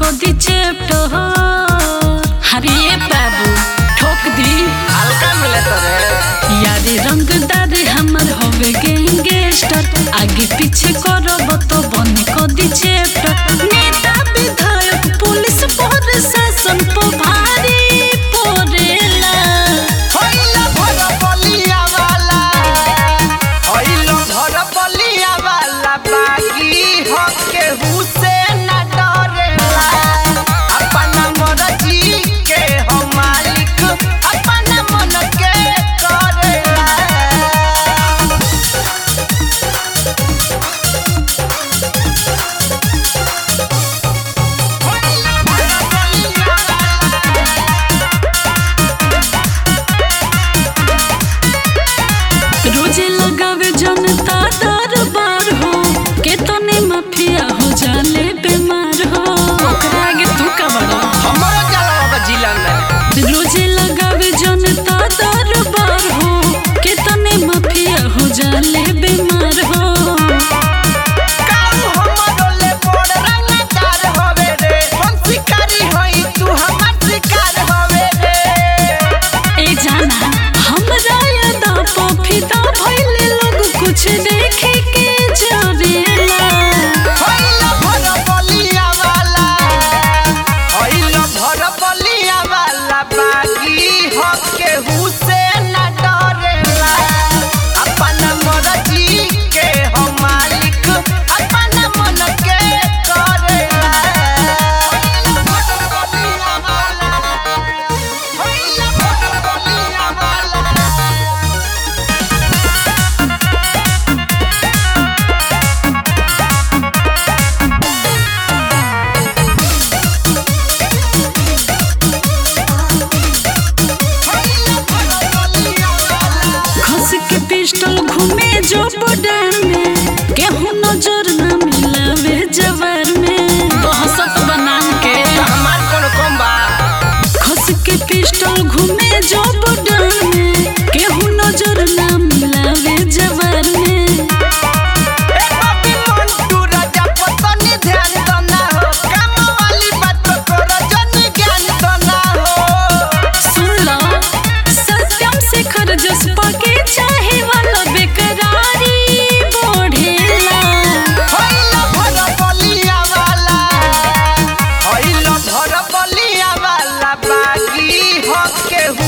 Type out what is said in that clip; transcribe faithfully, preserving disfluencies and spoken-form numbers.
को the chapter हरे बाबू ठोक दी हल्का मिले तो रे यारे रंगदार हमर होवे गैंगस्टर आगे पीछे करब तो बने को दी चैप्टर नेता विधायक पुलिस प्रशासन पर भारी पड़ेला होइलो भर बलिया वाला होइलो भर बलिया वाला बागी हो के हुसैन डरेला अपना मर्जी के हो मालिक अपना मन के करेला रोजे लगावे जनता दरबार हो के तने माफिया हो जाले बीमार हो ओकरा आगे तू का बड़ा हमरो जाला होगा जिला में रोजे लगावे जनता दरबार हो के तने माफिया हो जाले बीमार हो काऊ हमरो ले बड़ रंगदार होवे रे हम शिकारी होई तू हमर शिकार होवे रे ए जाना हमरा यादा पफिदा भइले लोग कुछ देखे के जरेला होइलो भर बलिया वाला होइलो भर बलिया वाला बागी हो के हुसैन डरेला अपना मर्जी के हो मालिक अपना मन के करेला भर बलिया वाला होइलो भर बलिया वाला खस के पिस्टल घूमे जो बॉर्डर में केहू नजर न मिलावे जवार में दहशत बना के हमार कोनो कम बा खस के पिस्टल घूमे जो बॉर्डर में केहू नजर न मिलावे जवार में ए बाबी मंटू राजा पतनी ध्यान दना हो काम वाली बात को रजनी ज्ञान दना हो सुन लो सत्यम शेखर जसपा के चाहे वाला बेकरारी बढ़ेला होइलो भर बलिया वाला होइलो भर बलिया वाला बागी हो के